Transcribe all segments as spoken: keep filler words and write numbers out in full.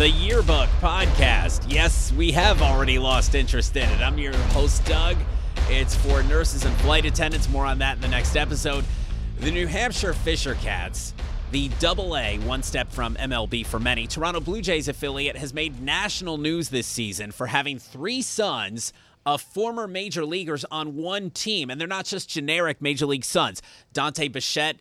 the Yearbook Podcast. Yes, we have already lost interest in it. I'm your host, Doug. It's for nurses and flight attendants. More on that in the next episode. The New Hampshire Fisher Cats, the double A, one step from M L B for many, Toronto Blue Jays affiliate, has made national news this season for having three sons of former major leaguers on one team. And they're not just generic major league sons. Dante Bichette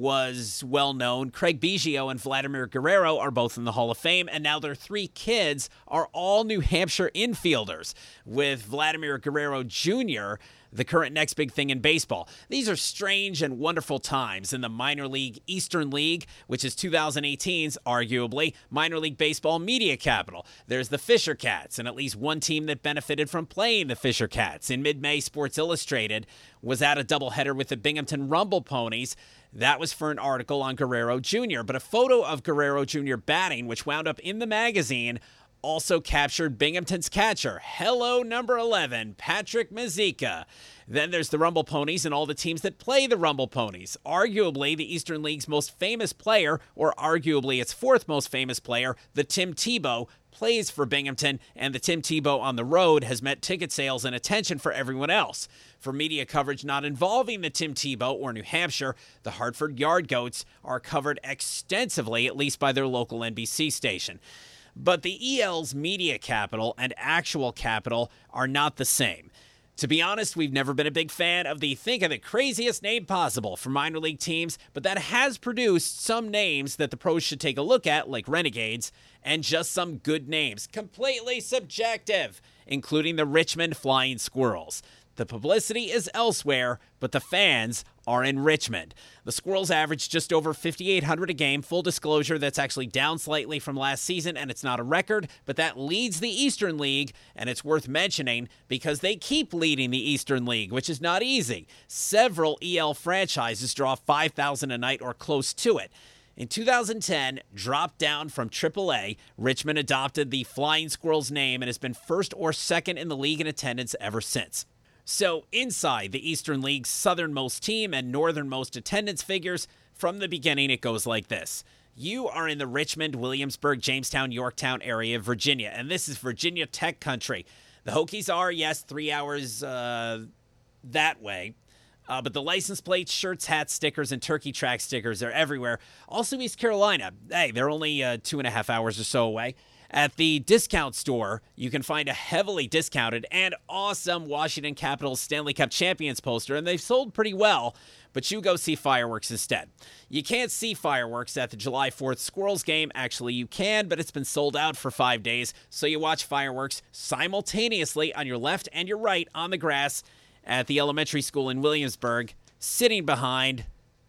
was well known. Craig Biggio and Vladimir Guerrero are both in the Hall of Fame, and now their three kids are all New Hampshire infielders, with Vladimir Guerrero Junior the current next big thing in baseball. These are strange and wonderful times in the minor league Eastern League, which is two thousand eighteen's, arguably, minor league baseball media capital. There's the Fisher Cats, and at least one team that benefited from playing the Fisher Cats. In mid-May, Sports Illustrated was at a doubleheader with the Binghamton Rumble Ponies. That was for an article on Guerrero Junior But a photo of Guerrero Junior batting, which wound up in the magazine, also captured Binghamton's catcher, hello number eleven, Patrick Mazeika. Then there's the Rumble Ponies and all the teams that play the Rumble Ponies. Arguably the Eastern League's most famous player, or arguably its fourth most famous player, the Tim Tebow, plays for Binghamton, and the Tim Tebow on the road has met ticket sales and attention for everyone else. For media coverage not involving the Tim Tebow or New Hampshire, the Hartford Yard Goats are covered extensively, at least by their local N B C station. But the E L's media capital and actual capital are not the same. To be honest, we've never been a big fan of the think of the craziest name possible for minor league teams, but that has produced some names that the pros should take a look at, like Renegades, and just some good names, completely subjective, including the Richmond Flying Squirrels. The publicity is elsewhere, but the fans are in Richmond. The Squirrels average just over fifty-eight hundred a game. Full disclosure, that's actually down slightly from last season, and it's not a record, but that leads the Eastern League, and it's worth mentioning because they keep leading the Eastern League, which is not easy. Several E L franchises draw five thousand a night or close to it. In two thousand ten, dropped down from triple A, Richmond adopted the Flying Squirrels name and has been first or second in the league in attendance ever since. So inside the Eastern League's southernmost team and northernmost attendance figures, from the beginning it goes like this. You are in the Richmond, Williamsburg, Jamestown, Yorktown area of Virginia, and this is Virginia Tech country. The Hokies are, yes, three hours uh, that way, uh, but the license plates, shirts, hats, stickers, and turkey track stickers are everywhere. Also East Carolina. Hey, they're only uh, two and a half hours or so away. At the discount store, you can find a heavily discounted and awesome Washington Capitals Stanley Cup Champions poster, and they've sold pretty well, but you go see fireworks instead. You can't see fireworks at the July fourth Squirrels game. Actually, you can, but it's been sold out for five days, so you watch fireworks simultaneously on your left and your right on the grass at the elementary school in Williamsburg, sitting behind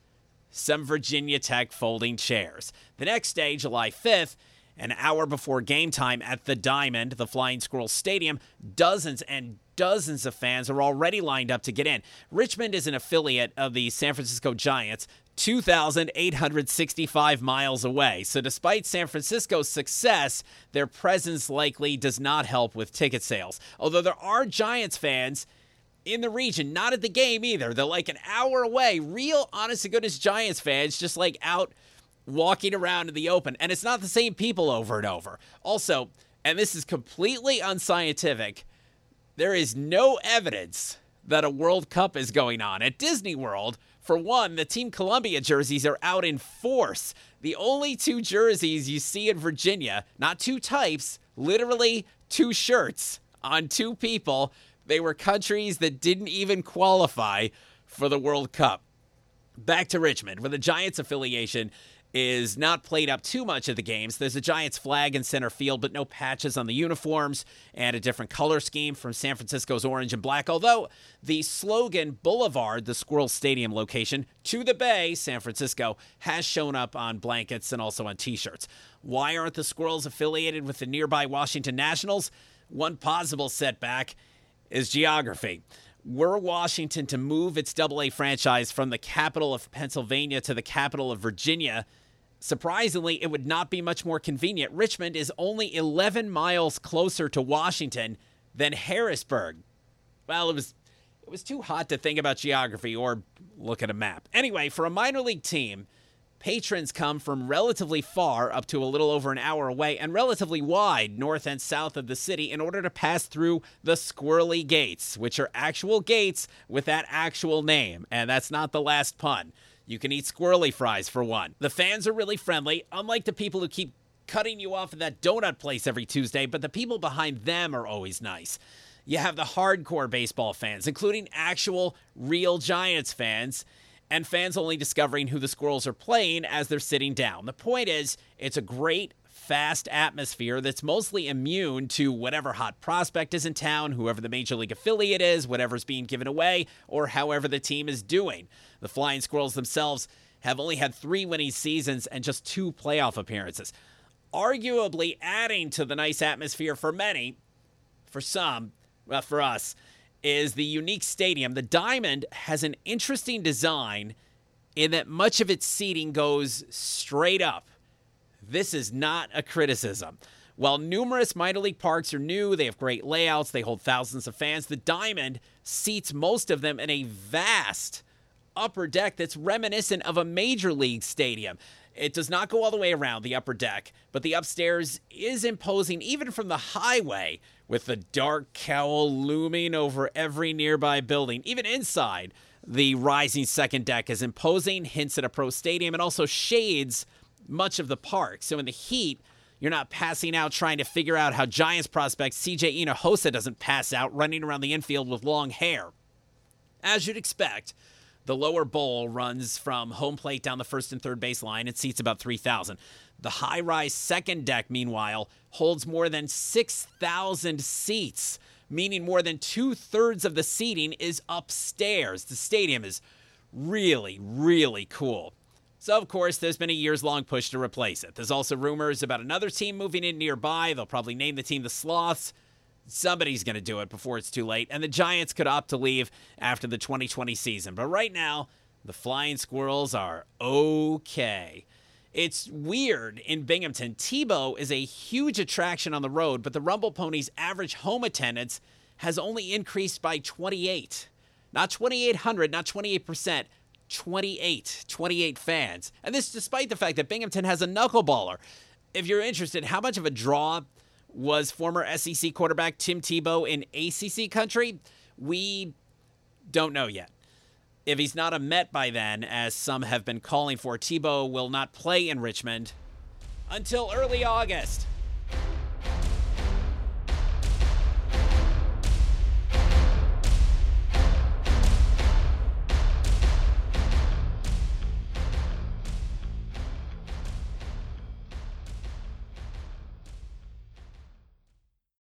some Virginia Tech folding chairs. The next day, July fifth, an hour before game time at the Diamond, the Flying Squirrels Stadium, dozens and dozens of fans are already lined up to get in. Richmond is an affiliate of the San Francisco Giants, two thousand eight hundred sixty-five miles away. So despite San Francisco's success, their presence likely does not help with ticket sales. Although there are Giants fans in the region, not at the game either. They're like an hour away. Real, honest-to-goodness Giants fans just like out walking around in the open, and it's not the same people over and over. Also, and this is completely unscientific, there is no evidence that a World Cup is going on. At Disney World, for one, the Team Columbia jerseys are out in force. The only two jerseys you see in Virginia, not two types, literally two shirts on two people. They were countries that didn't even qualify for the World Cup. Back to Richmond, where the Giants affiliation is not played up too much of the games. There's a Giants flag in center field, but no patches on the uniforms, and a different color scheme from San Francisco's orange and black, although the slogan Boulevard, the Squirrel Stadium location, to the Bay, San Francisco, has shown up on blankets and also on t-shirts. Why aren't the Squirrels affiliated with the nearby Washington Nationals? One possible setback is geography. Were Washington to move its double A franchise from the capital of Pennsylvania to the capital of Virginia, surprisingly, it would not be much more convenient. Richmond is only eleven miles closer to Washington than Harrisburg. Well, it was it was too hot to think about geography or look at a map. Anyway, for a minor league team, Patrons come from relatively far, up to a little over an hour away, and relatively wide, north and south of the city, in order to pass through the Squirrely Gates, which are actual gates with that actual name. And that's not the last pun. You can eat squirrely fries, for one. The fans are really friendly, unlike the people who keep cutting you off at that donut place every Tuesday, but the people behind them are always nice. You have the hardcore baseball fans, including actual, real Giants fans, and fans only discovering who the Squirrels are playing as they're sitting down. The point is, it's a great, fast atmosphere that's mostly immune to whatever hot prospect is in town, whoever the Major League affiliate is, whatever's being given away, or however the team is doing. The Flying Squirrels themselves have only had three winning seasons and just two playoff appearances. Arguably adding to the nice atmosphere for many, for some, well, for us, is the unique stadium. The Diamond has an interesting design in that much of its seating goes straight up. This is not a criticism. While numerous minor league parks are new, they have great layouts, they hold thousands of fans, the Diamond seats most of them in a vast upper deck that's reminiscent of a major league stadium. It does not go all the way around the upper deck, but the upstairs is imposing even from the highway, with the dark cowl looming over every nearby building. Even inside, the rising second deck is imposing, hints at a pro stadium, and also shades much of the park. So in the heat, you're not passing out trying to figure out how Giants prospect C J Hinojosa doesn't pass out running around the infield with long hair. As you'd expect, the lower bowl runs from home plate down the first and third base line and seats about three thousand. The high-rise second deck, meanwhile, holds more than six thousand seats, meaning more than two-thirds of the seating is upstairs. The stadium is really, really cool. So, of course, there's been a years-long push to replace it. There's also rumors about another team moving in nearby. They'll probably name the team the Sloths. Somebody's going to do it before it's too late, and the Giants could opt to leave after the twenty twenty season. But right now, the Flying Squirrels are okay. It's weird in Binghamton. Tebow is a huge attraction on the road, but the Rumble Ponies' average home attendance has only increased by twenty-eight. Not twenty-eight hundred, not twenty-eight percent, twenty-eight. twenty-eight fans. And this despite the fact that Binghamton has a knuckleballer. If you're interested, how much of a draw was former S E C quarterback Tim Tebow in A C C country? We don't know yet. If he's not a Met by then, as some have been calling for, Tebow will not play in Richmond until early August.